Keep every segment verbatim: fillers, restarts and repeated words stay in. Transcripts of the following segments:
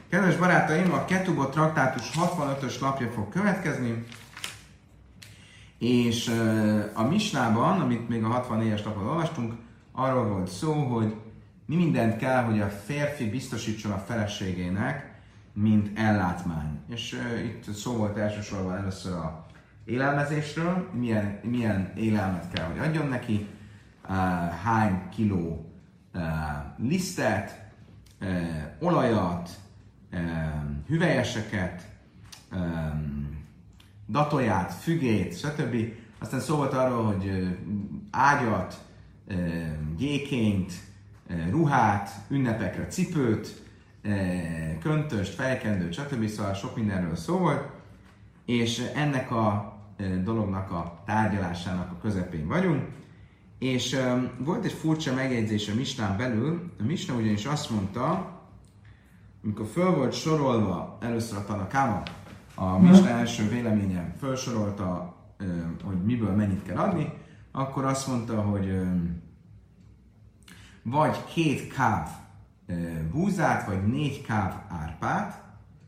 Kedves barátaim, a Ketubot traktátus hatvanötös lapja fog következni, és a Misnában, amit még a hatvannégyes lapon olvastunk, arról volt szó, hogy mi mindent kell, hogy a férfi biztosítson a feleségének, mint ellátmány. És uh, itt szó volt elsősorban először a élelmezésről, milyen, milyen élelmet kell, hogy adjon neki, uh, hány kiló uh, lisztet, uh, olajat, uh, hüvelyeseket, um, datóját, fügét, stb. Aztán szó volt arról, hogy uh, ágyat, uh, gyékényt, uh, ruhát, ünnepekre cipőt, köntöst, fejkendőt, stb. Szóval sok mindenről szó volt, és ennek a dolognak a tárgyalásának a közepén vagyunk, és um, volt egy furcsa megjegyzés a Misnán belül. A Misna ugyanis azt mondta, amikor föl volt sorolva először a Tanakáma, a Misna első véleményen felsorolta, um, hogy miből mennyit kell adni, akkor azt mondta, hogy um, vagy két káv búzát, vagy négy káv árpát,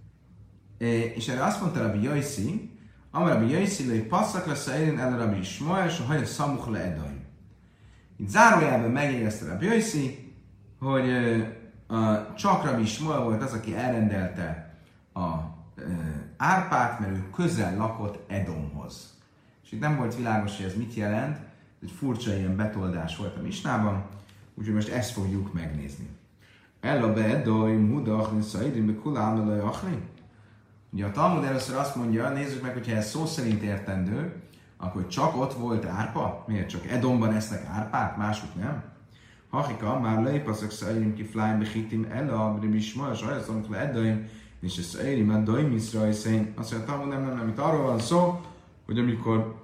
és erre azt mondta Rabbi Jaiszi, amely Rabbi Jaiszi, hogy passzak lesz a érén el Rabbi Ismael, és a haja szamuch le edai. Itt zárójában megjegyezte Rabbi Jaiszi, hogy uh, csak Rabbi Ismael volt az, aki elrendelte a uh, árpát, mert ő közel lakott Edomhoz. És itt nem volt világos, hogy ez mit jelent, egy furcsa ilyen betoldás volt a Misnában, úgyhogy most ezt fogjuk megnézni. Ella beedoj mudach niszaidim be kulám elaj achli. Ugye a Talmud először azt mondja, nézzük meg, hogyha ez szó szerint értendő, akkor csak ott volt árpa? Miért csak Edomban esznek árpát, máshogy nem? Hachika, már leipaszok szaidim ki flájm bechitim ella, abrim is ma, és ajaszolunk le edaim, és ez szaidim a daim iszrajszén. Azt mondja, a Talmud nem, nem, nem, itt arról van szó, hogy amikor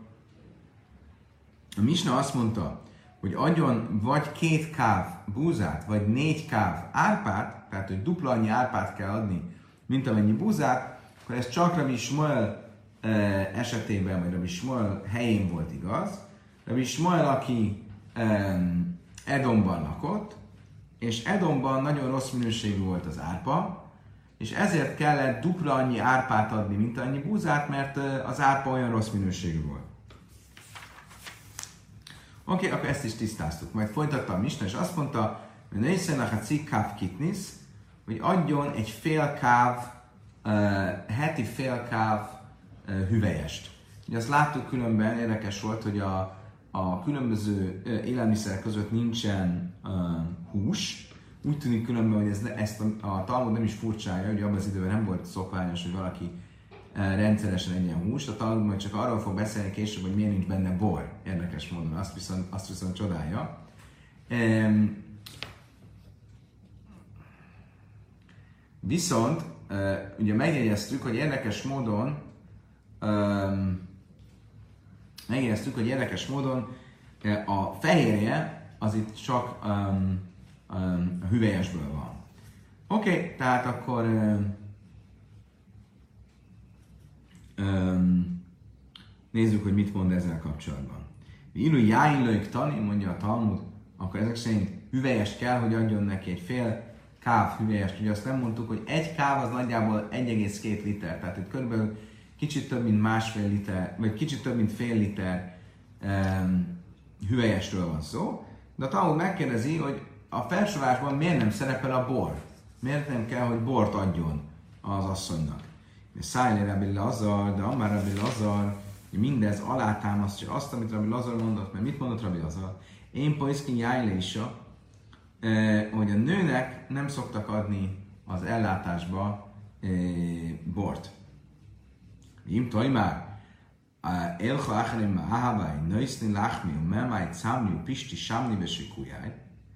a Misna azt mondta, hogy adjon vagy két káv búzát, vagy négy káv árpát, tehát hogy dupla annyi árpát kell adni, mint amennyi búzát, akkor ez csak Rabbi Ismael e, esetében, vagy Rabbi Ismael helyén volt igaz. Rabbi Ismael, aki e, Edomban lakott, és Edomban nagyon rossz minőségű volt az árpa, és ezért kellett dupla annyi árpát adni, mint annyi búzát, mert az árpa olyan rossz minőségű volt. Oké, okay, akkor ezt is tisztáztuk. Majd folytatta a Misna, és azt mondta, hogy nézzenek a cikk káv kitnisz, hogy adjon egy fél káv, uh, heti fél káv uh, hüvelyest. Ugye azt láttuk különben, érdekes volt, hogy a, a különböző uh, élelmiszerek között nincsen uh, hús. Úgy tűnik különben, hogy ez, ezt a, a Talmud nem is furcsája, hogy abban az időben nem volt szokványos, hogy valaki rendszeresen egy ilyen húst. A Talmud majd csak arról fog beszélni később, hogy miért nincs benne bor. Érdekes módon, azt viszont, azt viszont csodálja. Um, viszont, uh, ugye megjegyeztük, hogy érdekes módon um, megjegyeztük, hogy érdekes módon uh, a fehérje az itt csak um, um, a hüvelyesből van. Oké, okay, tehát akkor um, Um, nézzük, hogy mit mond ezzel kapcsolatban. Ilu jáinlők tani, mondja a Talmud, akkor ezek szerint hüvelyest kell, hogy adjon neki egy fél káv hüvelyest. Ugye azt nem mondtuk, hogy egy káv az nagyjából egy egész két liter, tehát itt körülbelül kicsit több, mint másfél liter, vagy kicsit több, mint fél liter um, hüvelyesről van szó. De a Talmud megkérdezi, hogy a felsorolásban miért nem szerepel a bor? Miért nem kell, hogy bort adjon az asszonynak? Szájlé Rabbi Lazar, de Amár Rabbi Lazar, mindez alátámasztja azt, amit Rabbi Lazar mondott, mert mit mondott Rabbi Lazar? Én Paiszkin Jájlésa, hogy a nőnek nem szoktak adni az ellátásba eh, bort. Im Tajmár, Elcha Acharim Mahabai, Nöjszni Lachmi, Memai Cámni, Pisti Sámni Besikujjáj.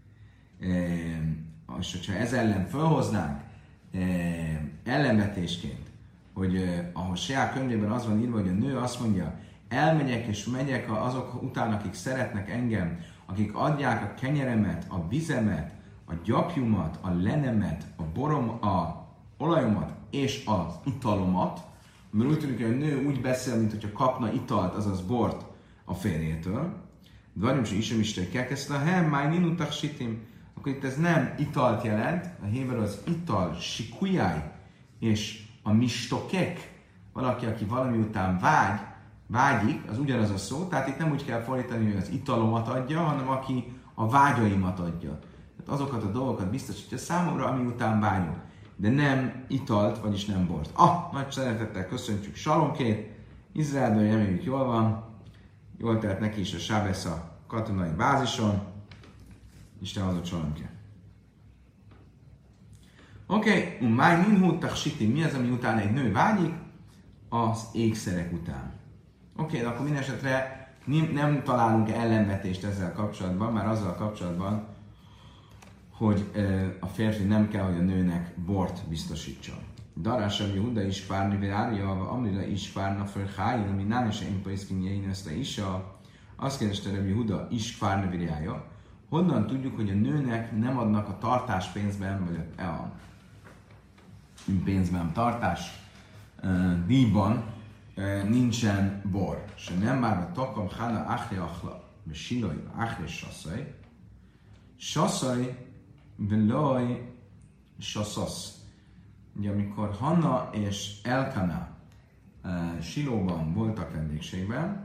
És hogyha ez ellen felhoznánk ellenvetésként, hogy eh, ahol Seá könyvében az van írva, hogy a nő azt mondja, elmegyek és megyek azok után, akik szeretnek engem, akik adják a kenyeremet, a vizemet, a gyapjumat, a lenemet, a borom, a olajomat és az italomat, mert úgy tűnik, hogy a nő úgy beszél, mint hogyha kapna italt, azaz bort a férjétől. Dvarim se isem is kekeszle, hem, máj ninutak sitim. Akkor itt ez nem italt jelent, a héber az ital, sikujáj, és a mistokek, valaki, aki valami után vágy, vágyik, az ugyanaz a szó, tehát itt nem úgy kell fordítani, hogy az italomat adja, hanem aki a vágyaimat adja. Tehát azokat a dolgokat biztosítja számomra, ami után vágyok. De nem italt, vagyis nem bort. Ah, nagy szeretettel köszöntjük Salomkét, Izraelből reméljük jól van, jól telt neki is a Sábesz a katonai bázison, Isten hozott Salomké. Oké, okay. Máj minhu taksiti, mi az, ami után egy nő vágyik? Az ékszerek után. Oké, okay, akkor minden esetre nem találunk ellenvetést ezzel kapcsolatban, már azzal kapcsolatban, hogy a férfi nem kell, hogy a nőnek bort biztosítson. Darás, ami Huda is párni virája, amire is párna föl hájén, ami nem is én pészkin jén ezt a isa. Azt kérdezte Rabbi Huda is párni virája. Honnan tudjuk, hogy a nőnek nem adnak a tartás pénzben, vagy a, a pénzben, tartás uh, díjban uh, nincsen bor. Se nem már a takam hála achri achla, és silaj achri sasszaj. Sasszaj velaj saszasz. Ugye amikor Hanna és Elkana uh, Silóban voltak vendégségben,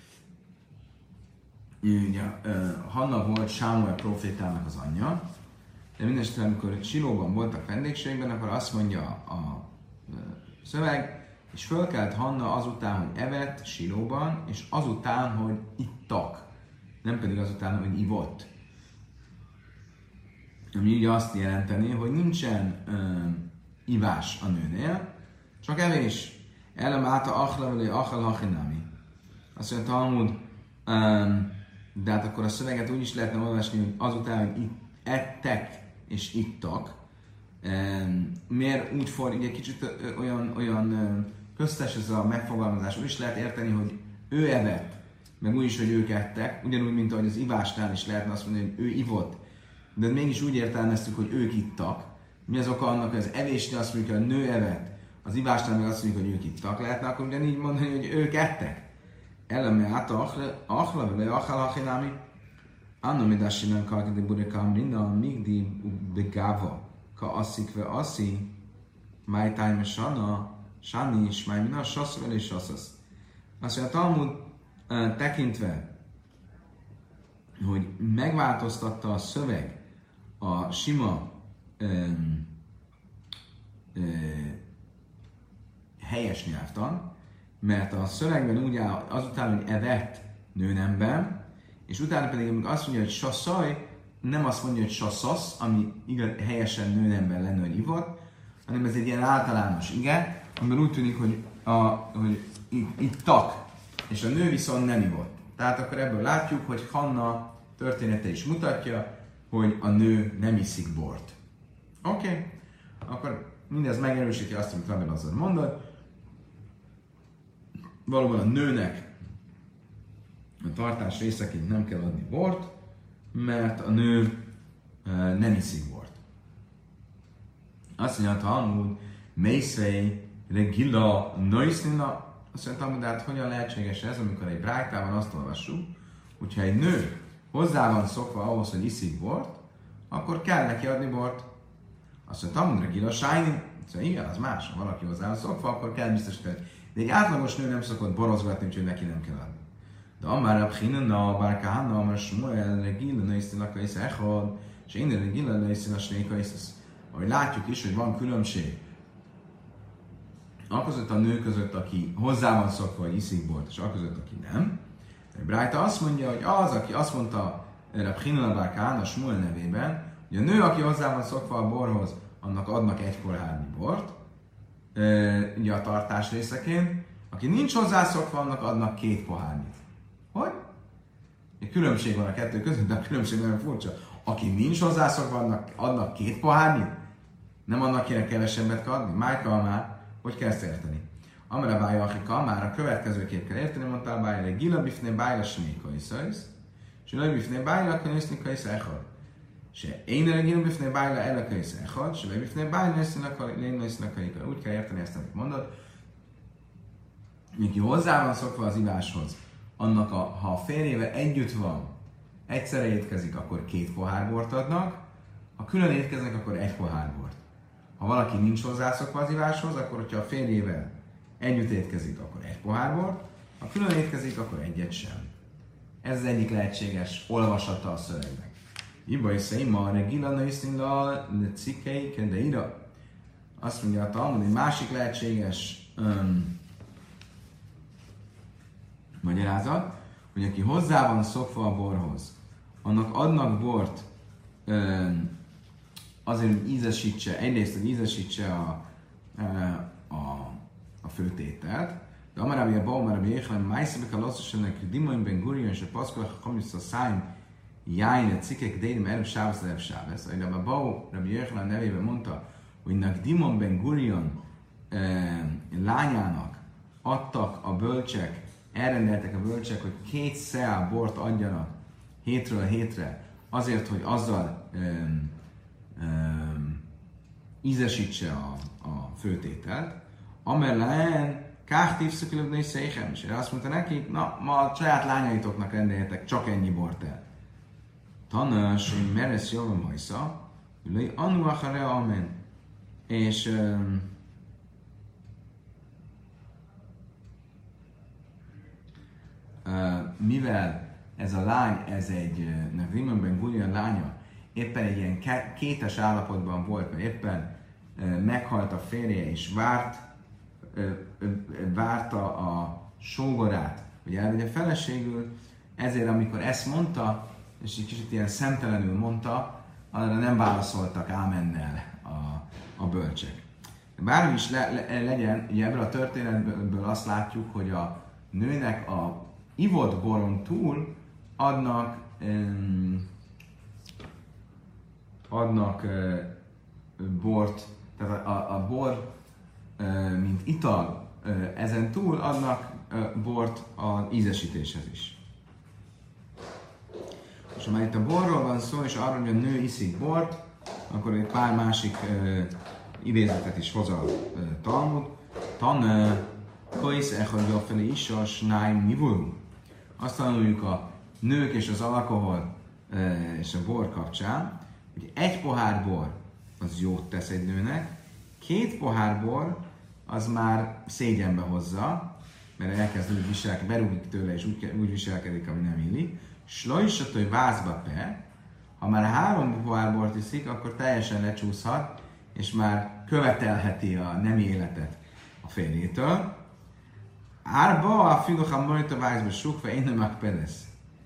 ugye uh, Hanna volt Sámuel profétának az anyja, de mindesetre, amikor Silóban voltak vendégségben, akkor azt mondja a, a szöveg, és fölkelt Hanna azután, hogy evett Silóban, és azután, hogy ittak, nem pedig azután, hogy ivott. Ami ugye azt jelenteni, hogy nincsen uh, ivás a nőnél, csak evés. Elem áta achla, achal hachinami. Azt mondja Talmud, um, de hát akkor a szöveget úgy is lehetne olvasni, hogy azután, hogy itt ettek és ittak. Um, miért úgy fordít, ugye kicsit olyan, olyan köztes ez a megfogalmazás, úgy is lehet érteni, hogy ő evett, meg úgy is, hogy ők ettek, ugyanúgy, mint ahogy az ivásnál is lehetne azt mondani, hogy ő ivott, de mégis úgy értelmeztük, hogy ők ittak. Mi az oka annak, hogy az evésnél azt mondjuk, hogy a nő evett, az ivásnál meg azt mondjuk, hogy ők ittak. Lehetne akkor ugyanígy mondani, hogy ők ettek. Eleme át achla, vagy achal hachinámi. Anno midasinan kalkidi burikam rinna, migdi begáva, ka asszik ve asszi, máj tájme sana, sáni is, máj mina, sasszvel és saszasz. Azt mondja, a Talmud uh, tekintve, hogy megváltoztatta a szöveg a sima um, uh, helyes nyelvtan, mert a szövegben úgy áll azután, hogy evett nőnemben, és utána pedig, amikor azt mondja, hogy sasszaj, nem azt mondja, hogy saszasz, ami igaz, helyesen nőnemben lenne, hogy ivott, hanem ez egy ilyen általános ige, amiben úgy tűnik, hogy, a, hogy ittak, és a nő viszont nem ivott. Tehát akkor ebből látjuk, hogy Hanna története is mutatja, hogy a nő nem iszik bort. Oké, okay. Akkor mindez megerősíti azt, amit Rabbi Lazar mondott. Valóban a nőnek a tartás részeként nem kell adni bort, mert a nő e, nem iszik bort. Azt mondja, hogy Talmud, Mészvei, Regilla, Nöjszlina, azt mondja, Talmud, de hát hogyan lehetséges ez, amikor egy brájtában azt olvassuk, hogyha egy nő hozzá van szokva ahhoz, hogy iszik bort, akkor kell neki adni bort. Azt mondja, Talmud, Regilla, Sájni, szóval igen, az más, ha valaki hozzá van szokva, akkor kell biztosítani. De egy átlagos nő nem szokott borozgatni, úgyhogy neki nem kell adni. De amár a Pchinana, bár Kána, amár Smuel, Regilla, Nöjszlina, Kaisz, Echad, és én Regilla, Nöjszlina, Snékaisz. Ahogy látjuk is, hogy van különbség aközött a nő között, aki hozzá van szokva, hogy iszik bort, és aközött, aki nem. Brájta azt mondja, hogy az, aki azt mondta Reb Hinnan bár Kána Smuel nevében, hogy a nő, aki hozzá van szokva a borhoz, annak adnak egy pohárnyi bort, ugye a tartás részeként, aki nincs hozzászokva, annak adnak két pohárnyit. Hogy? Egy különbség van a kettő között, de a különbség nagyon furcsa. Aki nincs hozzászokva, annak adnak két pohárnyit? Nem annak kéne kevesebbet kell adni? Májka már, hogy kell ezt érteni? Amara bája, aki kamár, a következőképp kell érteni, mondtál bája, hogy gila bifné bájla snéka iszajsz, és gila bifné bájla könyösznika isz echad. Se én gila bifné bájla elaka isz echad, se bifné bájla isznak isznak. Úgy kell érteni ezt, amit mondod. Miki hozzá van szokva az iváshoz, annak a, ha a férjével együtt van, egyszerre étkezik, akkor két pohár bort adnak, ha külön étkeznek, akkor egy pohár bort. ha valaki nincs hozzászokva az iváshoz, akkor hogyha a férjével együtt étkezik, akkor egy pohár bort, ha külön étkezik, akkor egyet sem. Ez az egyik lehetséges olvasata a szövegnek. Iba is ma regila nőszínla cikkei kedeira. Azt mondja a Talmud, egy másik lehetséges um, magyarázat, hogy aki hozzá van szokva a borhoz, annak adnak bort um, azért, hogy ízesítse, egyrészt, hogy ízesítse a, a, a főtételt, de amarabi a baumarabi éhlem, májszabek a lasszasenek, dimoim ben gurion, és a paszkolak a kamisz a szájm, jájne cikkek, délim erőbb sávesz, erőbb sávesz. Ahogy a Bau Rabbi Yochanan nevében mondta, hogy Nagdimon ben Gurion eh, lányának adtak a bölcsek, elrendeltek a bölcsek, hogy két szeá bort adjanak hétről hétre, azért, hogy azzal eh, eh, ízesítse a, a főtételt. Amellán káhtív szökülöbnői széchem, és azt mondta nekik, na, ma a saját lányaitoknak rendeljetek csak ennyi bort el. Tanas, hogy meresz jól a majsza, hogy anu achare amen. És um, uh, mivel ez a lány, ez egy Nagdimon ben Gurion lánya, éppen egy ilyen kétes állapotban volt, mert éppen uh, meghalt a férje, és várt, uh, uh, várta a sógorát, hogy elvegye feleségül, ezért amikor ezt mondta, és egy kicsit ilyen szemtelenül mondta, arra nem válaszoltak ámennel a, a bölcsek. Bármi is le, le, legyen, ugye ebből a történetből azt látjuk, hogy a nőnek a ivott boron túl adnak, um, adnak uh, bort, tehát a, a bor, uh, mint ital, uh, ezen túl adnak uh, bort az ízesítéshez is. És ha már itt a borról van szó, és arról, hogy a nő iszik bort, akkor egy pár másik uh, idézetet is hoz a uh, Talmud. Tan koisz echad jafele isas náim nivul. Azt tanuljuk a nők és az alkohol uh, és a bor kapcsán, hogy egy pohár bor az jót tesz egy nőnek, két pohár bor az már szégyenbe hozza, mert elkezd úgy viselkedni, berúgik tőle és úgy, úgy viselkedik, ami nem illik. Slojsat, hogy vázba pe, ha már három pohár bort iszik, akkor teljesen lecsúszhat, és már követelheti a nemi életet a férjétől. Árba a filocham mojta vázba sukva, én nem megpedesz.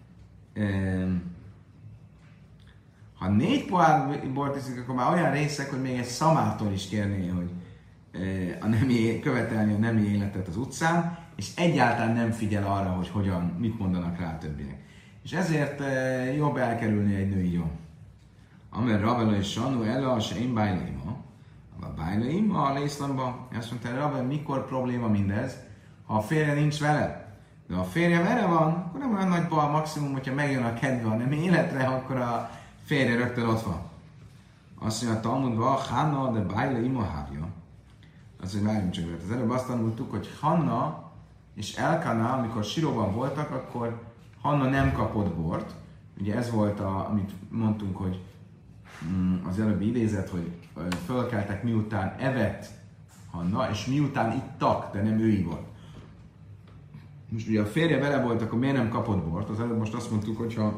Ha négy pohár bort iszik, akkor már olyan részek, hogy még egy szamától is kérné, hogy a nemi, követelni a nemi életet az utcán, és egyáltalán nem figyel arra, hogy hogyan, mit mondanak rá a többiek. És ezért e, jobb elkerülni egy női jom. Amer Rabela és Sanu ela, se én bájlaima. A bájlaima a lészlamba. Azt mondta, Rabela, mikor probléma mindez? Ha a férje nincs vele. De ha a férje vele van, akkor nem olyan nagy bal maximum, hogyha megjön a kedve a nemi életre, akkor a férje rögtön ott van. Azt mondja a Talmudban, Hanna de bájlaima hávja. Azt mondja, várjunk csak, az előbb azt tanultuk, hogy Hanna és Elkana, amikor Siróban voltak, akkor Hanna nem kapott bort. Ugye ez volt, a, amit mondtunk, hogy az előbbi idézet, hogy fölkeltek miután evett Hanna, és miután ittak, de nem ő ivott. Most ugye a férje vele volt, akkor miért nem kapott bort? Az előbb most azt mondtuk, hogy ha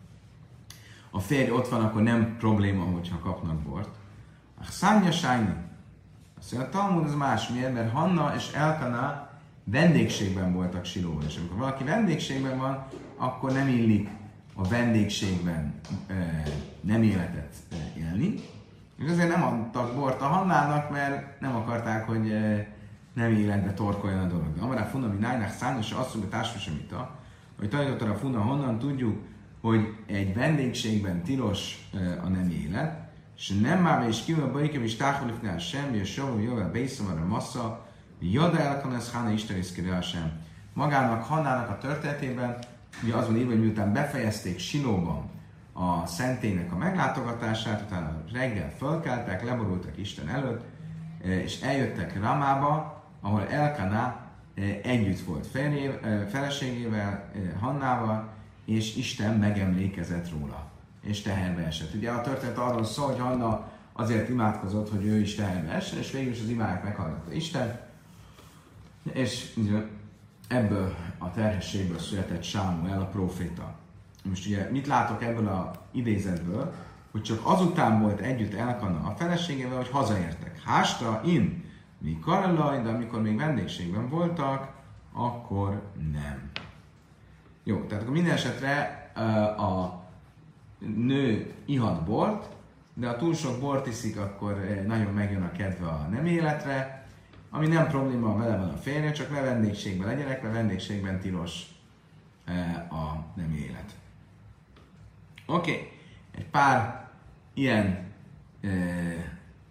a férj ott van, akkor nem probléma, hogyha kapnak bort. A Szánja Sájni. Azt mondja, a Talmud az más miért, mert Hanna és Elkana vendégségben voltak Silóban, és amikor valaki vendégségben van, akkor nem illik a vendégségben e, nem életet e, élni. És azért nem adtak bort a Hannának, mert nem akarták, hogy e, nem életbe torkoljon a dolog. De amará funa, mi nájnák szános, azt mondja társfasemita, hogy tanította a funa, honnan tudjuk, hogy egy vendégségben tilos e, a nem élet, és nem már is kívül a bajkem is táfolifnál semmi, és soha jövel bészomar a massza, Jada elkanesz Hanna isterészkére sem. Magának Hannának a történetében, ugye az van írva, hogy miután befejezték Silóban a szentélynek a meglátogatását, utána reggel fölkeltek, leborultak Isten előtt, és eljöttek Ramába, ahol Elkaná együtt volt férjé, feleségével, Hannával, és Isten megemlékezett róla, és teherbe esett. Ugye a történet arról szól, hogy Hanna azért imádkozott, hogy ő is teherbe essen, és végül is az imáját meghallgatta Isten, és ebből a terhességből született Sámuel a próféta. Most ugye mit látok ebből az idézetből, hogy csak azután volt együtt Elkana a feleségével, hogy hazaértek. Hásta in, mi karalaj, de amikor még vendégségben voltak, akkor nem. Jó, tehát akkor minden esetre a nő ihat bort, de ha túl sok bort iszik, akkor nagyon megjön a kedve a nem életre, ami nem probléma, vele van a férje, csak ne vendégségben legyenek, mert vendégségben tilos a nem élet. Oké, okay. Egy pár ilyen eh,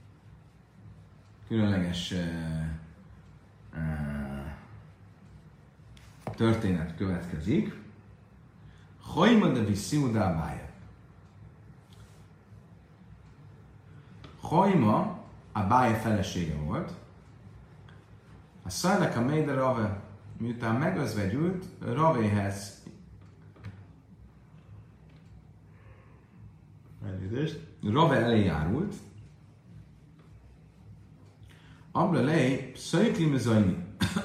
különleges eh, eh, történet következik. Hajma de visziudá bája. Hajma a bája felesége volt. A Szajlek a Méde Rave, miután megözvegyült, Ravéhez Rave elé járult. Amra lej, szöjkli mezajni.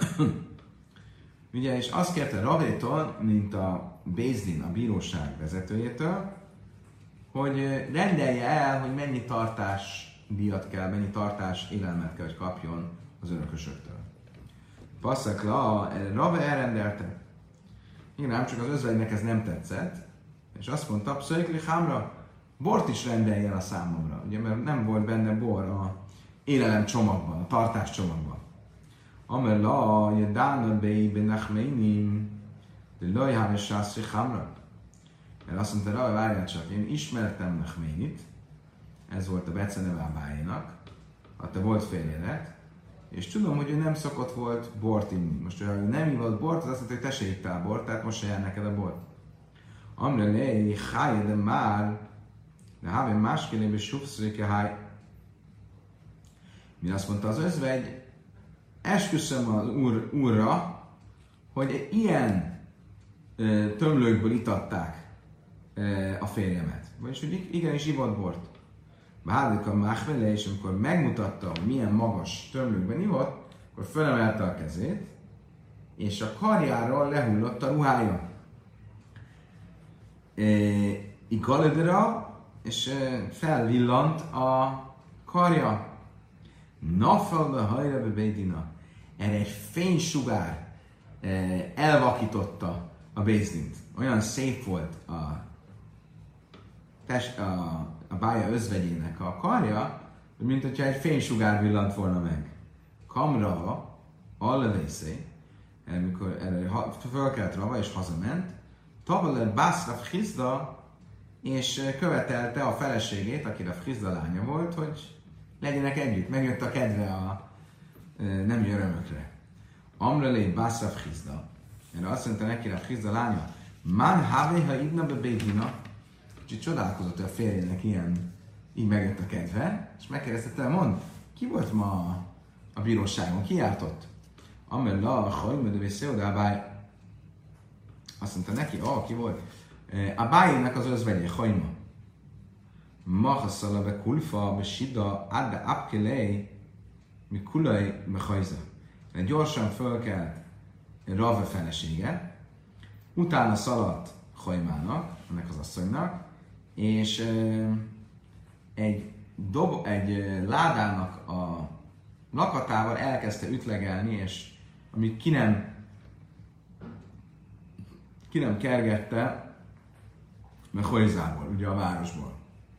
Ugye, és azt kérte Ravétól, mint a Bézdin, a bíróság vezetőjétől, hogy rendelje el, hogy mennyi tartás díjat kell, mennyi tartás élelmet kell, hogy kapjon az örökösöktől. Passzakla, Rave elrendelte. Igen, ám csak az özvegynek ez nem tetszett, és azt mondta, szöjkli hámra, bort is rendeljen a számomra, ugye, mert nem volt benne bor a élelem csomagban, a tartás csomagban. Amer la, je dána bei benachmeinim, de lajhám és sászri hámra. Mert azt mondta, rá, várjál csak, én ismertem Nachménit, ez volt a Bece neve a bájénak, a te volt férjedet, és tudom, hogy ő nem szokott volt bort inni. Most, ha ő nem ivott bort, az azt mondta, hogy te se ittál bort, tehát most se jár neked a bort. Amre lej, háj, de már, de háve máskélébe sufszrike háj. Mi azt mondta az özvegy, esküszöm az úr, úrra, hogy ilyen ö, tömlőkből itatták ö, a férjemet. Vagyis, hogy igenis ivott bort. Bádik a máhvele, és amikor megmutatta, hogy milyen magas tömlőkben ivott, akkor fölemelte a kezét, és a karjáról lehullott a ruhája. E, Igalödera, és e, felvillant a karja. Nafalda hajra bédina. Erre egy fénysugár e, elvakította a Bézdint. Olyan szép volt a, test, a, a bája özvegyének a karja, mint hogyha egy fénysugár villant volna meg. Kamra, allavészé, amikor erre fölkelt Rava és hazament, tavaly Bászraf Hizda, és követelte a feleségét, aki a Hizda lánya volt, hogy legyenek együtt. Megjött a kedve a nem örömökre. Amrelé Bászraf Hizda. Erre azt mondta neki a Hizda lánya, Man havéha idna be bédina. Kicsit csodálkozott, hogy a férjének ilyen, így megjött a kedve, és megkérdezte, mond, ki volt ma a bíróságon, ki járt ott? Amel la, hajmödő és széodábály. Azt mondta neki, ah, ki volt? A bájének az özvegye, hajma. Mahaszala be kulfa, be sida, adda apkelej, mi kulaj, be hajza. Gyorsan fölkelt Rave felesége, utána szaladt Hajmának, ennek az asszonynak, és egy, dob, egy ládának a lakatával elkezdte ütlegelni, és amit ki nem, ki nem kergette, mert Hojzából, ugye a városból.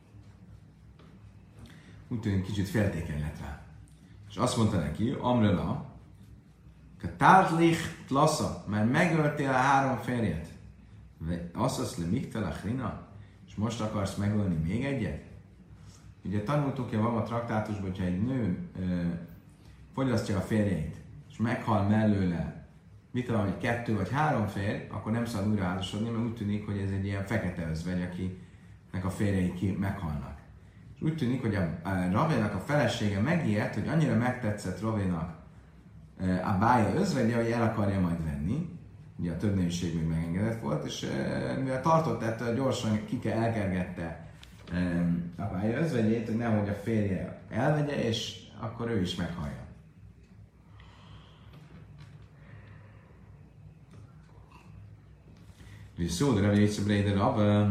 Úgy tűnik, kicsit féltékeny lett rá. És azt mondta neki, Amrela, que tártlich tlasza, mert megöltél a három férjet. Azt azt le miktel a hrina, és most akarsz megölni még egyet? Ugye tanultuk a Vava traktátusban, hogyha egy nő ö, fogyasztja a férjeit, és meghal mellőle, mit tudom, hogy kettő vagy három férj, akkor nem szabad újra házasodni, mert úgy tűnik, hogy ez egy ilyen fekete özvegy, akinek a férjei ki meghalnak. És úgy tűnik, hogy a, a Ravénak a felesége megijedt, hogy annyira megtetszett Ravénak a bája özvegye, hogy el akarja majd venni. Ugye a több nőség még megengedett volt, és mivel tartott ettől, gyorsan kike elkergette apája özvegyét, hogy nehogy a férje elvegye, és akkor ő is meghallja. Viszont Rav Jöjjsze Bréder Rav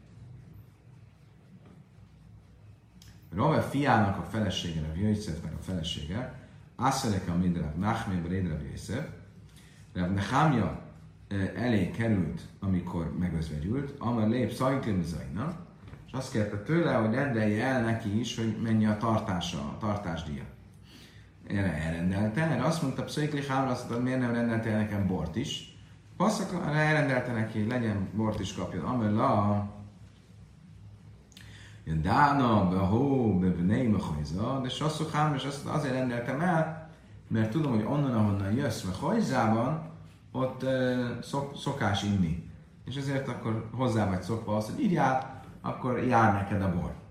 Rav fiának a felesége, Rav Jöjjszefnek a felesége, Asszaleka Midrav Nachmé Bréder Rav Jöjjszef, Rav Nechámja elé került, amikor megözvegyült, amely lép Szajklim Zajna, és azt kérte tőle, hogy rendelje el neki is, hogy mennyi a tartása, a tartásdíja. Erre elrendelte, erre azt mondta, Pszajkli Hámra, azt mondta, miért nem rendeltél nekem bort is. Passzakra elrendelte neki, hogy legyen bort is kapjon. Amely la, Dána, Behó, Bebnei, Mechajza, de Sasszok Hámra, és azt azért rendeltem el, mert tudom, hogy onnan, ahonnan jössz Mechajzában, ott uh, szok, szokás inni. És ezért akkor hozzá vagy szokva az, hogy így jár, akkor jár neked a bor.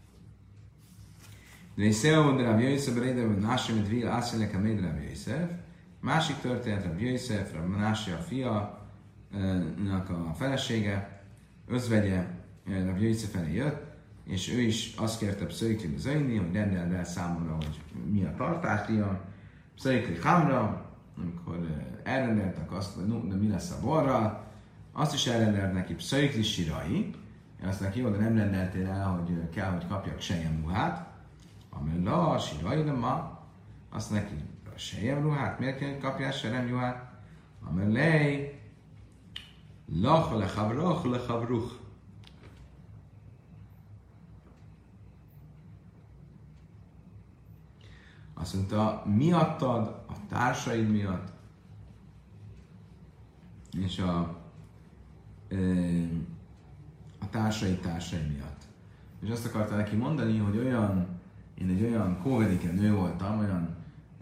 De egy szél, de Rav Jöjjszef, Bréder, hogy Nási, mint Vil, Ászilek, a Méd Rav Jöjjszef. Másik történet, Rav Jöjjszef, Rav Nási a fianak a felesége, özvegye, Rav Jöjjszef elé jött, és ő is azt kérte Pszöjkli Zajni, hogy rendeld el számomra, hogy mi a tartásdíja. Pszöjkli Hámra, amikor elrendeltek azt, hogy no, de mi lesz a borral, azt is elrendelt neki Pszöjkli Sirai, azt neki, jó, de nem rendeltél el, hogy kell, hogy kapjak sejem ruhát, amely la, Sirai, de ma, azt neki, a sejem ruhát, miért kell, hogy kapjál sejem ruhát? Amely lej, lach lechavroch lechavruch. Azt mondta, miattad, a társaid miatt, és a, a társaid társai miatt. És azt akarta neki mondani, hogy olyan, én egy olyan kóvedike nő voltam, olyan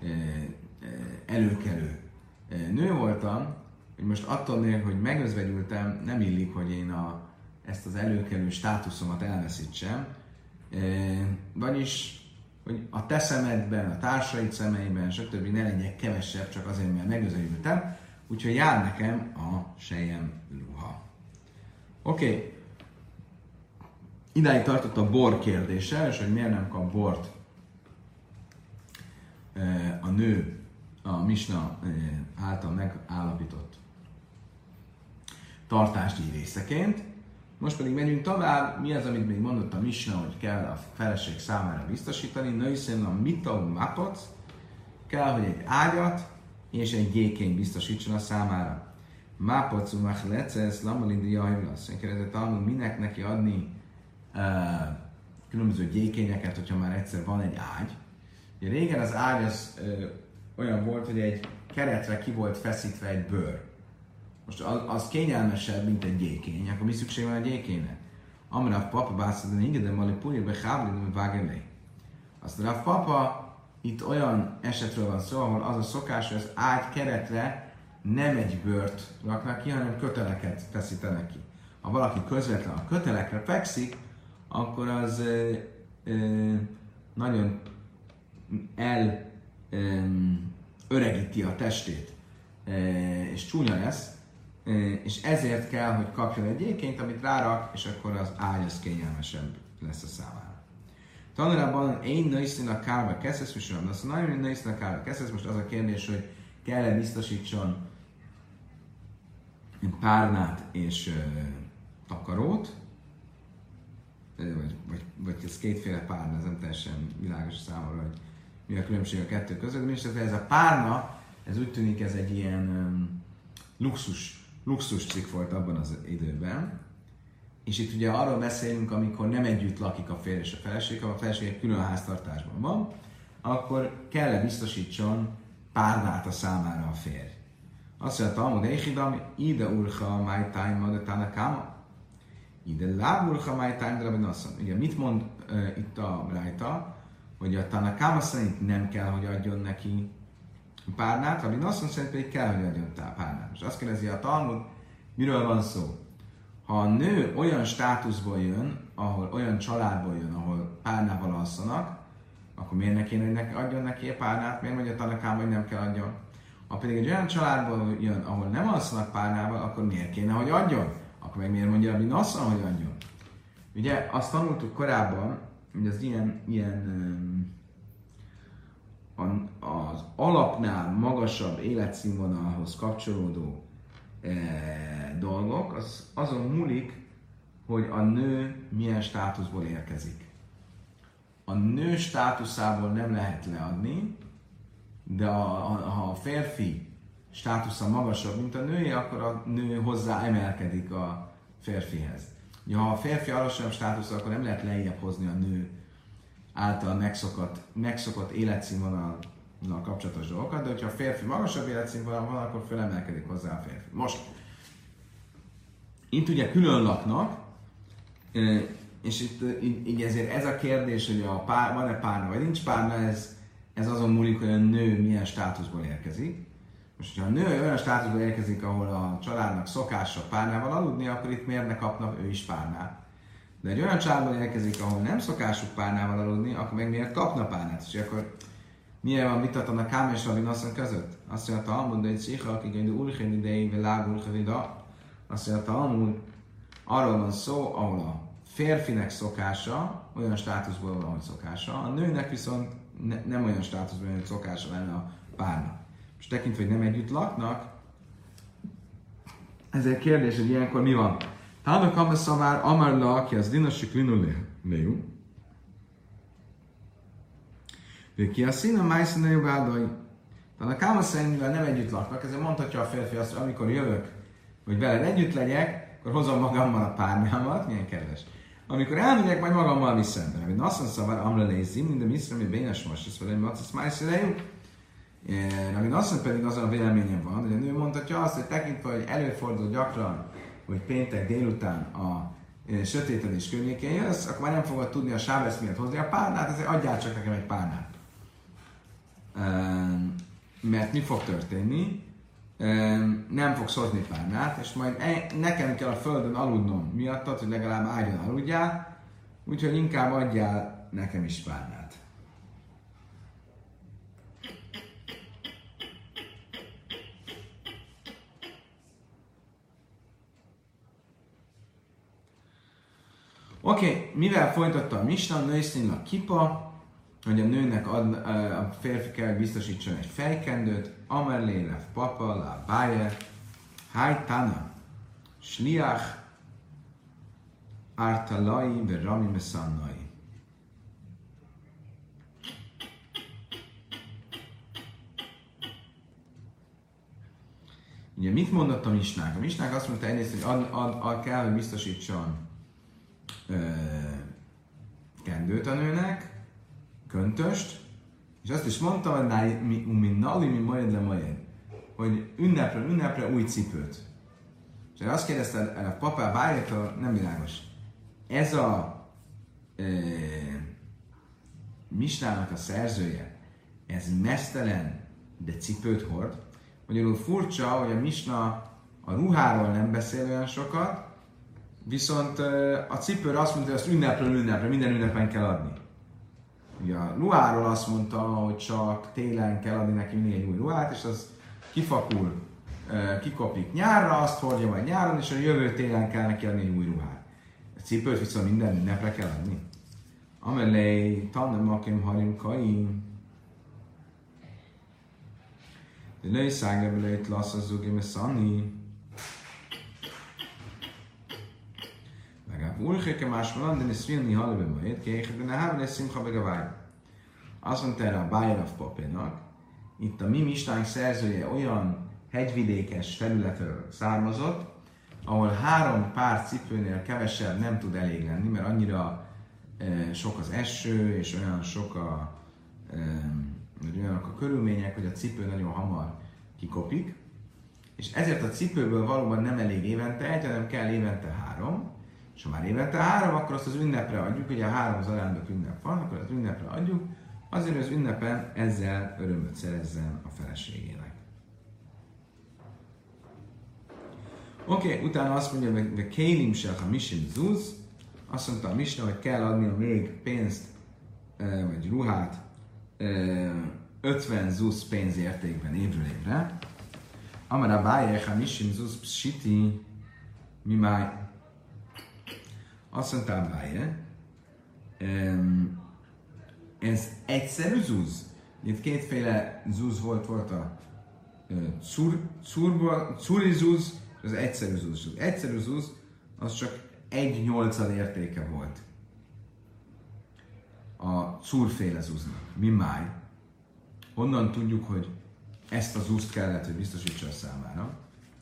előkelő nő voltam, hogy most attól még, hogy megözvegyültem, nem illik, hogy én a, ezt az előkelő státuszomat elveszítsem. Vagyis hogy a te szemedben, a társaid szemeiben, stb. Ne legyek kevesebb, csak azért, mert megözvegyültem, úgyhogy jár nekem a sejem ruha. Oké. Okay. Idáig tartott a bor kérdése, és hogy miért nem kap bort a nő a Misna által megállapított tartásdíj részeként. Most pedig megyünk tovább, mi az, amit még mondott a Misna, hogy kell a feleség számára biztosítani. Nőszén a mitau mapot, kell, hogy egy ágyat és egy gyékény biztosítson a számára. Mapot szumach lecesz, lamalindi jajvlasz. Én kérdezett Talmud, minek neki adni uh, különböző gyékényeket, hogyha már egyszer van egy ágy. Ugye régen az ágy az uh, olyan volt, hogy egy keretre ki volt feszítve egy bőr. Most az, az kényelmesebb, mint egy gyékény, akkor mi szükség van a gyékénynek? Amire a papa bászadani, ingedem vali pújjébe háblidom vágelé. Azt a papa itt olyan esetről van szó, ahol az a szokás, hogy az ágy keretre nem egy bőrt raknak ki, hanem köteleket feszítenek ki. Ha valaki közvetlen a kötelekre fekszik, akkor az ö, ö, nagyon el ö, öregíti a testét, ö, és csúnya lesz, és ezért kell, hogy kapjon egy gyékényt, amit rárak, és akkor az ágy az kényelmesebb lesz a számára. Tanulában én nőszín a kárba kezdesz, és nem azt mondom, hogy nőszín a kárba kezdesz, most az a kérdés, hogy kell-e biztosítson párnát és uh, takarót, vagy, vagy, vagy ez kétféle párna, ez nem teljesen világos számomra, hogy mi a különbség a kettő között, de mindesetre ez a párna, ez úgy tűnik, ez egy ilyen um, luxus luxus cikk volt abban az időben, és itt ugye arról beszélünk, amikor nem együtt lakik a férj és a feleség, ha a feleség egy külön háztartásban van, akkor kell biztosítson párnát a számára a férj. Azt mondja, Talmud Eichidam, ide urcha my time de Tanakama, ide láb urcha my time de Rabbi Nassan. Ugye mit mond uh, itt a Brájta, hogy a Tanakama szerint nem kell, hogy adjon neki párnát, Rabbi Nassan szerint pedig kell, hogy adjon párnát. És azt kérdezi a Talmud, miről van szó? Ha a nő olyan státuszból jön, ahol olyan családból jön, ahol párnával alszanak, akkor miért ne kéne, hogy neki adjon neki a párnát? Miért mondja a Tanakám, hogy nem kell adjon? Ha pedig egy olyan családból jön, ahol nem alszanak párnával, akkor miért kéne, hogy adjon? Akkor meg miért mondja Rabbi Nassan, hogy adjon? Ugye azt tanultuk korábban, hogy az ilyen, ilyen az alapnál magasabb életszínvonalhoz kapcsolódó e, dolgok, az azon múlik, hogy a nő milyen státuszból érkezik. A nő státuszából nem lehet leadni, de a, a, ha a férfi státusza magasabb, mint a női, akkor a nő hozzá emelkedik a férfihez. Ja, ha a férfi alacsonyabb státusza, akkor nem lehet lejjebb hozni a nő által megszokott, megszokott életszínvonallal kapcsolatos dolgokat, de hogyha a férfi magasabb életszínvonal van, akkor felemelkedik hozzá a férfi. Most, itt ugye külön laknak, és itt így ezért ez a kérdés, hogy a pár, van-e párna, vagy nincs párna, ez, ez azon múlik, hogy a nő milyen státuszból érkezik. Most, hogyha a nő olyan státuszból érkezik, ahol a családnak szokása párnával aludni, akkor itt miért ne kapna ő is párnát? De egy olyan családból érkezik, ahol nem szokásuk párnával aludni, akkor meg miért kapna párnát? És akkor milyen van vitatlan a Káma és Rabbi Nosson között? Azt mondja, hogy Talmud, hogy Szicha, akik egy urchen idején, vagy lágulchen ida. Azt mondja, hogy Talmud, arról van szó, ahol a férfinek szokása, olyan státuszból van, hogy szokása, a nőnek viszont ne, nem olyan státuszból, hogy szokása lenne a párna. Most tekintve, hogy nem együtt laknak, ezért kérdés, hogy ilyenkor mi van? Tának ameszavár amarla, aki az dinasik linoleu, de ki a színe májszíne jobbádai. Tehát a kámaszai, mivel nem együtt laknak, ezért mondhatja a férfi azt, hogy amikor jövök, hogy veled együtt legyek, akkor hozom magammal a párnámat, milyen kedves. Amikor elmegyek, majd magammal viszem. De hogy azt mondja, amra lézim, minden miszre, ami bénes most, és velem macasz májszíne. Rabbi Nosson pedig azon a véleményem van, hogy a nő mondhatja azt, hogy tekintve, hogy előfordul gyakran, hogy péntek délután a e, sötétedés környékén jössz, akkor már nem fogod tudni a sábesz miatt hozni a párnát, ezért adjál csak nekem egy párnát. E, mert mi fog történni? E, nem fogsz hozni párnát, és majd e, nekem kell a földön aludnom miattad, hogy legalább ágyon aludjál, úgyhogy inkább adjál nekem is párnát. Oké, okay, mivel folytatta a Misna, nőszínű a kipa, hogy a nőnek ad, a férfi kell biztosítson egy fejkendőt, amerlé, lev papa, la báje, hájtana, sliach, ártalai, ve rami messzannai. Ugye mit mondott a Misnák? A Misnák azt mondta egyrészt, hogy ad, ad, ad kell, hogy biztosítson kendőt a nőnek, köntöst, és azt is mondta, hogy mi nali, mi majd le majd, hogy ünnepre, ünnepre új cipőt. És azt kérdezted el a papá bájától, nem világos. Ez a e, Misnának a szerzője, ez mesztelen, de cipőt hord. Magyarul furcsa, hogy a Misna a ruháról nem beszél olyan sokat, viszont a cipőre azt mondta, hogy azt ünnepről ünnepre, minden ünnepen kell adni. Ugye a ruháról azt mondta, hogy csak télen kell adni neki mindig egy új ruhát, és az kifakul, kikopik nyárra, azt hordja majd nyáron, és a jövő télen kell neki adni egy új ruhát. A cipőt viszont minden ünnepre kell adni. Amelé, tannem akim harim kaim. De lőj szágebelőt lasz az zugim szani. Úrhéke más van, de ez filmni halve majd, kék, de ne hábben ez szimcha meg a vágy. Azt mondta erre a Bájarav papénak, itt a mi mistánk szerzője olyan hegyvidékes területről származott, ahol három pár cipőnél kevesebb nem tud elég lenni, mert annyira e, sok az eső, és olyan sok a, e, olyanok a körülmények, hogy a cipő nagyon hamar kikopik, és ezért a cipőből valóban nem elég évente egy, hanem kell évente három, és ha már évente három, akkor azt az ünnepre adjuk, ugye a három az arándok ünnep van, akkor az ünnepre adjuk, azért, hogy az ünnepen ezzel örömöt szerezzen a feleségének. Oké, okay, utána azt mondja, hogy kélim se ha misim zuz, azt mondta a Misna, hogy kell adnia még pénzt, vagy ruhát, ötven zuz pénzértékben évről évre. Amara bájek ha misim zuz psiti, mi máj. Azt mondta Báje, ez egyszerű zúz. Itt kétféle zúz volt, volt a cur, curba, curi zúz, és az egyszerű zúz. Az egyszerű zúz, az csak egy nyolcad értéke volt a curféle zúznak. Mi máj? Honnan tudjuk, hogy ezt a zúzt kellett, hogy biztosítsa a számára.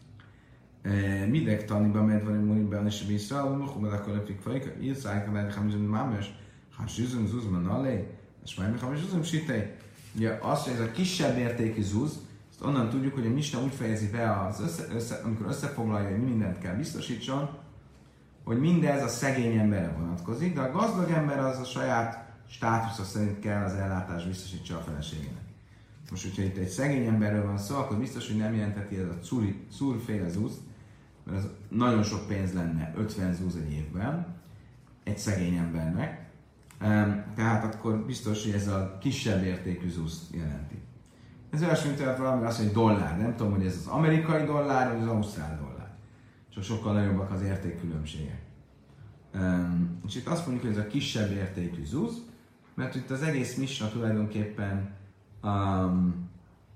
Midek taniba medvani múlibben és vissza, hogy akkor lepik fajka, írszájka, mert hamizom mámes, ha zsűzöm zúzman alé, és majd meg hamizom sitej. Ugye azt, hogy ez a kisebb értékű zúz, azt onnan tudjuk, hogy a Misna úgy fejezi be, az össze, össze, amikor összefoglalja, hogy mi mindent kell biztosítson, hogy mindez a szegény emberre vonatkozik, de a gazdag ember az a saját státusza szerint kell az ellátás biztosítsa a feleségének. Most, hogyha itt egy szegény emberről van szó, akkor biztos, hogy nem jelenteti ez a curféle zúzt, mert az nagyon sok pénz lenne, ötven zúz egy évben, egy szegény embernek. Tehát akkor biztos, hogy ez a kisebb értékű zúzt jelenti. Ez olyasmi, mint valami azt mondja, hogy dollár. Nem tudom, hogy ez az amerikai dollár, vagy az ausztrál dollár. Csak sokkal nagyobbak az értékkülönbségek. És itt azt mondjuk, hogy ez a kisebb értékű zúz, mert itt az egész misna tulajdonképpen um,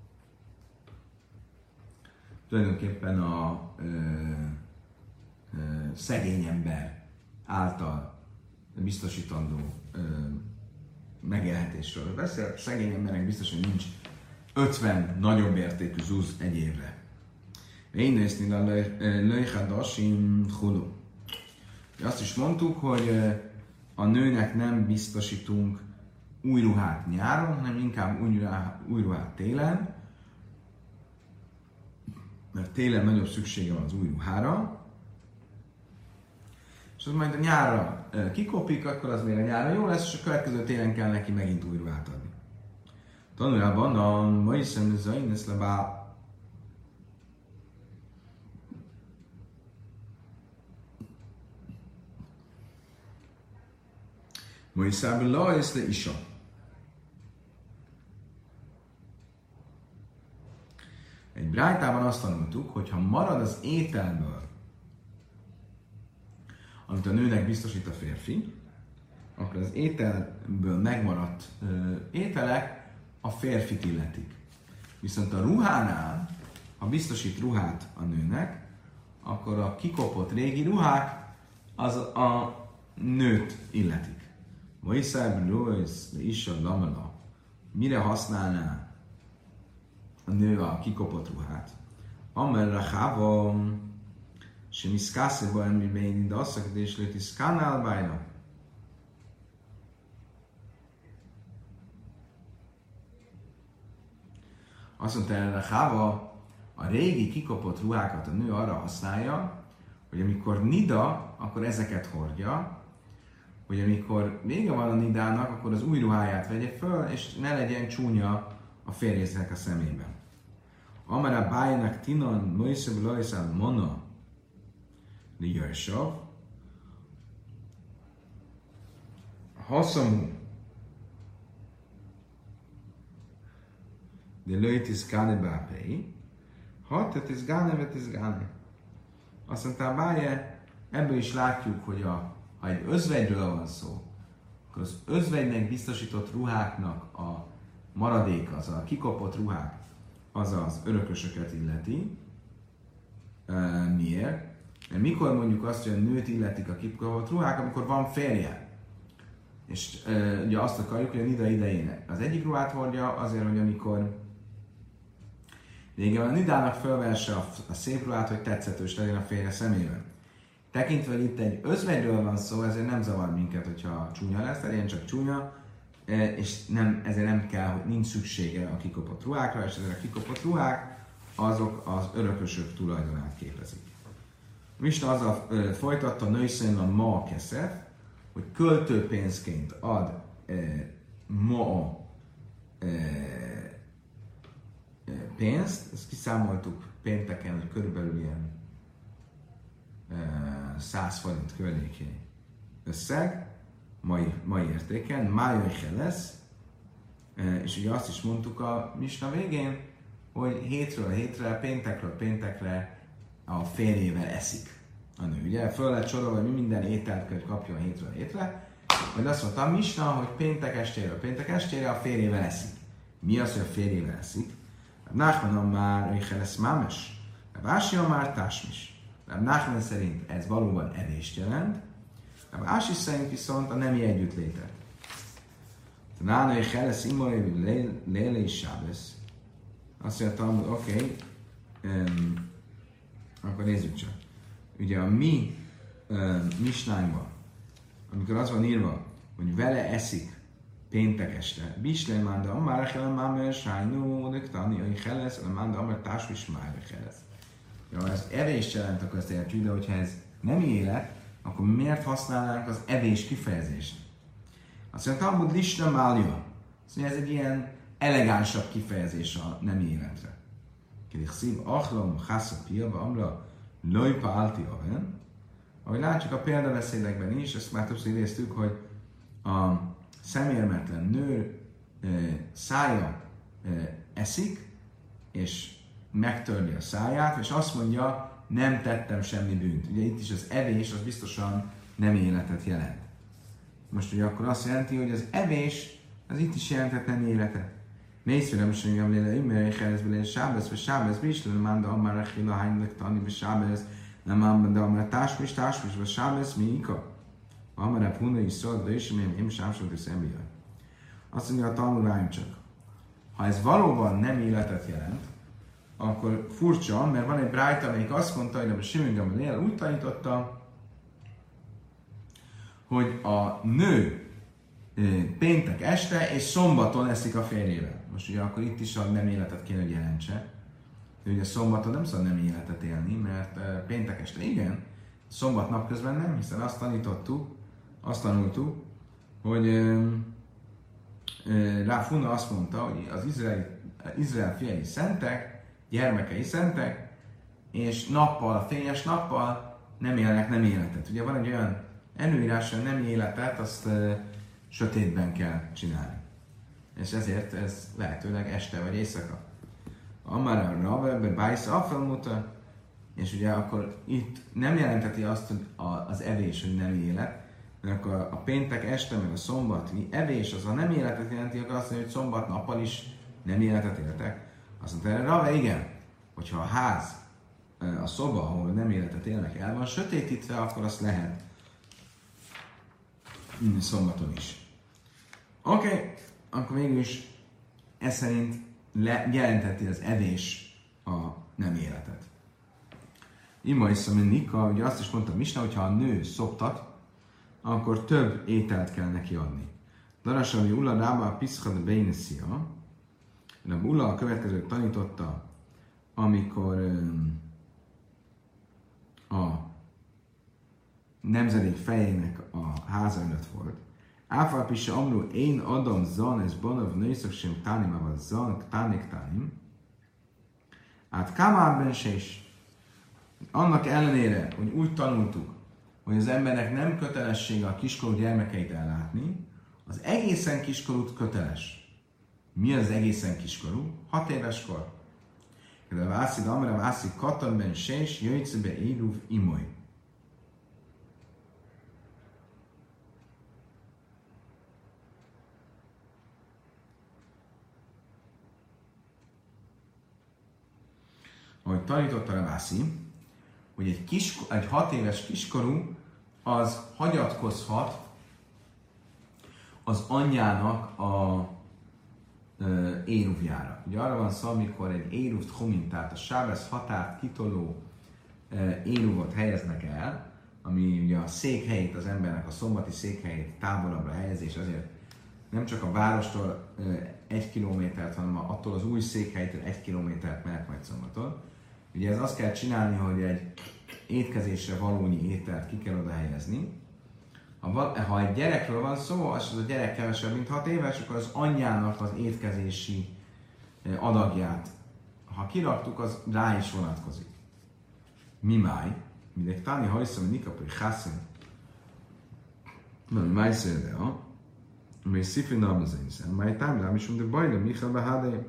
tulajdonképpen a ö, ö, szegény ember által biztosítandó ö, megélhetésről beszél. Szegény embernek biztos, hogy nincs ötven nagyobb értékű zúz egy évre. Én nézni a löjhadasim hulu. Azt is mondtuk, hogy a nőnek nem biztosítunk új ruhát nyáron, hanem inkább új ruhát, új ruhát télen, mert télen nagyobb szüksége van az új ruhára, és az majd a nyárra kikopik, akkor az még a nyárra jó lesz, és a következő télen kell neki megint új ruhát adni. Tanulában a mai szemlőzőin lesz lebá Moiszában lajsz le isa. Egy brájtában azt tanultuk, hogy ha marad az ételből, amit a nőnek biztosít a férfi, akkor az ételből megmaradt ö, ételek a férfit illetik. Viszont a ruhánál, ha biztosít ruhát a nőnek, akkor a kikopott régi ruhák az a nőt illetik. Moiszában lajsz le isa lamala. Mire használná a nő a kikopott ruhát? Amerre chávom, se miszkászéba említeni, de azt akad és lőtt iszkánál bájra. Azt mondta erre Cháva, a régi kikopott ruhákat a nő arra használja, hogy amikor nida, akkor ezeket hordja, hogy amikor vége van a nidának, akkor az új ruháját vegye föl, és ne legyen csúnya a férjésznek a szemében. Amara bájnak tinon moiszeb lajszán mona li jöjsav, haszamú de lőjt is gáne bápei, hatat is gáne, vet is gáne. Azt mondta Báje, ebből is látjuk, hogy a, ha egy özvegyről van szó, akkor az özvegynek biztosított ruháknak a maradék, az a kikopott ruhák, az az örökösöket illeti. E, miért? Mert mikor mondjuk azt, hogy a nőt illetik a kikopott ruhák, amikor van férje. És e, ugye azt akarjuk, hogy a nida idején az egyik ruhát hordja, azért, hogy amikor vége van a nidának, fölverse a, a szép ruhát, hogy tetszetős legyen a férje szemében. Tekintve, hogy itt egy özvegyről van szó, ezért nem zavar minket, hogyha csúnya lesz, legyen csak csúnya, és nem, ezért nem kell, hogy nincs szüksége a kikopott ruhákra, és ezek a kikopott ruhák, azok az örökösök tulajdonát képezik. Misna azzal ö, folytatta nőszén a ma keszef, hogy költőpénzként ad e, ma e, e, pénzt, ezt kiszámoltuk pénteken, hogy körülbelül ilyen e, száz forint környékén összeg, mai, mai értéken, májajhe lesz, e, és ugye azt is mondtuk a misna végén, hogy hétről hétre, péntekről péntekre a férjével eszik a nő. Ugye föl lett sorolva, hogy mi minden ételt kell, hogy kapjon hétről hétre, majd azt mondta a Misna, hogy péntek estére, péntek estére a férjével eszik. Mi az, hogy a férjével eszik? Nachmanon már Richeles Mámes, Vásia már Tásmis. Nachman szerint ez valóban evést jelent, Vási szerint viszont a nemi együttlétet. Nána Richeles Imolé Léle is Sábesz. Azt mondtam, hogy oké, okay, um, akkor nézzük csak. Ugye a mi um, misnánkban, amikor az van írva, hogy vele eszik péntek este, Bislen manda amár helem mámer sájnó, nektani, hogy helesz, manda amár társvis már helesz. Ja, ez evés jelent, akkor ezt értjük, de hogyha ez nem élet, akkor miért használnánk az evés kifejezést? Azt mondja, Talmud Lishna Mália. Azt mondja, ez egy ilyen elegánsabb kifejezés a nem életre. Kérik szív, achlom, chásza pilva, amra, lojpa alti aven. Ahogy látjuk a példabeszédekben is, ezt már többször idéztük, hogy a szemérmetlen nő e, szája e, eszik, és megtörli a száját, és azt mondja, nem tettem semmi bűnt. Ugye itt is az evés, az biztosan nem életet jelent. Most ugye akkor azt jelenti, hogy az evés, az itt is jelentett nem életet. Nézzük, most mondjam, léle, imere, éhelezbe, léle, sábesz, vagy sábesz, bísle, nem manda, amár, rechila, hánynak, tani, vagy sábesz, nem manda, amár, társmis, társmis, vagy sábesz, mi ika. Amár, a puna is szólt, de is, amilyen én sámsot és embia. Azt mondja a Talmud, várjunk csak. Ha ez valóban nem életet jelent, akkor furcsa, mert van egy brájta, amelyik azt mondta, hogy a Simon Gamaliel úgy tanította, hogy a nő péntek este és szombaton eszik a férjével. Most ugye akkor itt is a nem életet kéne, hogy jelentse. De ugye szombaton nem szabad nem életet élni, mert péntek este igen, szombat napközben nem, hiszen azt tanítottuk, azt tanultuk, hogy rá Funa azt mondta, hogy az Izrael, Izrael fiai szentek, gyermekei szentek, és nappal, fényes nappal nem élnek nem életet. Ugye van egy olyan előírás, hogy nem életet, azt uh, sötétben kell csinálni. És ezért ez lehetőleg este vagy éjszaka. Amár a Rav, Bájsz Afelmuta, és ugye akkor itt nem jelenteti azt, hogy az evés, hogy nem élet, mert akkor a péntek este, meg a szombati evés, az a nem életet jelenti, akkor azt mondja, hogy szombat nappal is nem életet éltek. Azt mondta erre Rav, igen, hogyha a ház, a szoba, ahol nem életet élnek el van sötétítve, akkor azt lehet szombaton is. Oké, okay, akkor mégis ez szerint le, jelenteti az evés a nem életet. Ima iszom, hogy Nika, ugye azt is mondta Misna, hogyha a nő szoptat, akkor több ételt kell neki adni. Darasami Ulla Rába a Piszchad Bénesia, de Ulla a következőt tanította, amikor um, a nemzedék fejének a háza előtt volt. Áfál pisse amrú, én adom zan, ez banav nőszak sem tánim, avad zan, tánik tánim. Hát kámárben se is. Annak ellenére, hogy úgy tanultuk, hogy az embernek nem kötelessége a kiskorú gyermekeit ellátni, az egészen kiskorút köteles. Mi az egészen kiskorú? Hat éves kor. De vászid amra vászid katonben se is, jöjjtszebe éruv imoly. Ahogy tanította a Vászi, hogy egy, kis, egy hat éves kiskorú az hagyatkozhat az anyjának a e, éruvjára. Ugye arra van szó, amikor egy éruft homin, tehát a sábesz határt kitoló e, éruvot helyeznek el, ami ugye a székhelyét, az embernek a szombati székhelyét távolabbra helyezés, azért nem csak a várostól e, egy kilométert, hanem attól az új székhelytől egy kilométert mehet majd szombaton. Ugye ez azt kell csinálni, hogy egy étkezésre valónyi ételt ki kell oda helyezni. Ha, ha egy gyerekről van szó, az a gyerek kevesebb, mint hat éves, akkor az anyjának az étkezési adagját, ha kiraktuk, az rá is vonatkozik. Mi máj? Mindek táni hajszom, nikapri hászim. Nem, máj szérdea. Még szifri nablazainszem. Máj támlám is, de bajda, Michael behádai.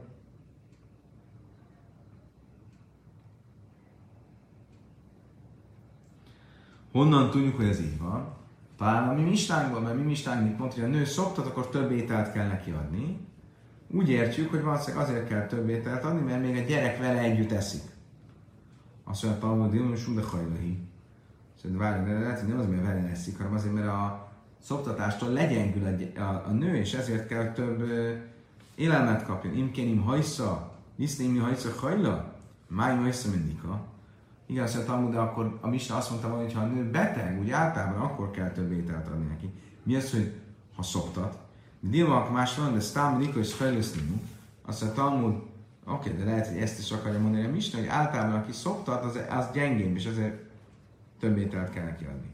Honnan tudjuk, hogy ez így van? Talán a mi mistánkban, mert mi mistánk mit mondta, hogy a nő szoktat, akkor több ételt kell neki adni. Úgy értjük, hogy valószínűleg azért kell több ételt adni, mert még a gyerek vele együtt eszik. Azt mondja, Talmud, Dilma, Sunda Hajlahi. Szóval várjunk, de lehet, hogy nem az, mert vele eszik, hanem azért, mert a szoptatástól legyengül a, a, a nő, és ezért kell több ö, élelmet kapjon. Imkénim hajsza, visznémi hajsza hajla, máj hajsza mindika. Igen, azt mondja, de akkor a Misna azt mondta volna, hogy ha a nő beteg, úgy általában akkor kell több ételt adni neki. Mi az, hogy ha szoptat? Dilma, más van, de sztám, Niko és fejlesztünk. Azt mondja, Talmud, oké, okay, de lehet, hogy ezt is akarja mondani a Misna, hogy általában aki szoptat, az, az gyengébb, és ezért több ételt kell neki adni.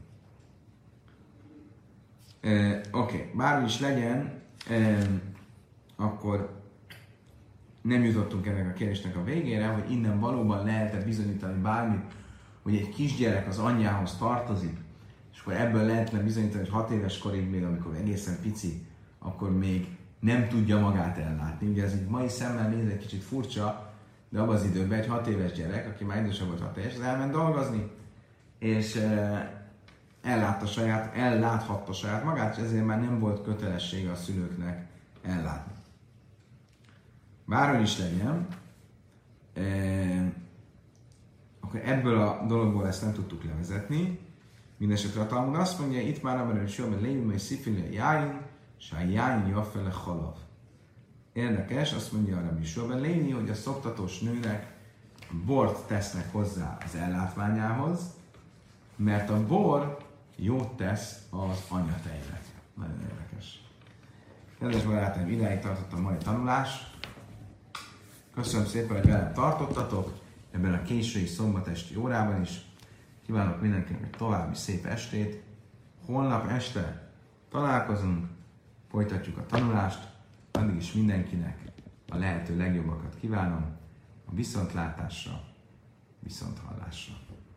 E, oké, okay. Bárhogy is legyen, e, akkor nem jutottunk ennek a kérdésnek a végére, hogy innen valóban lehet-e bizonyítani bármit, hogy egy kisgyerek az anyjához tartozik, és akkor ebből lehetne bizonyítani, hogy hat éves korig még, amikor egészen pici, akkor még nem tudja magát ellátni. Ugye ez így mai szemmel néz egy kicsit furcsa, de abban az időben egy hat éves gyerek, aki már idősebb volt hat éves, az elment dolgozni, és e, ellátta saját, elláthatta saját magát, és ezért már nem volt kötelessége a szülőknek ellátni. Bárhogy is legyen, e, akkor ebből a dologból ezt nem tudtuk levezetni. Mindenesetre a Talmud azt mondja, itt már nem is jól, mert lévő, hogy szifili jáin, és a jáin jaffele halav. Érdekes, azt mondja arra is jól, léni, hogy a szoptatós nőnek bort tesznek hozzá az ellátványához, mert a bor jót tesz az anyatejnek. Nagyon érdekes. Kedves barátaim, idáig tartott a mai tanulás. Köszönöm szépen, hogy velem tartottatok ebben a késői szombatesti órában is. Kívánok mindenkinek egy további szép estét. Holnap este találkozunk, folytatjuk a tanulást. Addig is mindenkinek a lehető legjobbakat kívánom. A viszontlátásra, viszonthallásra.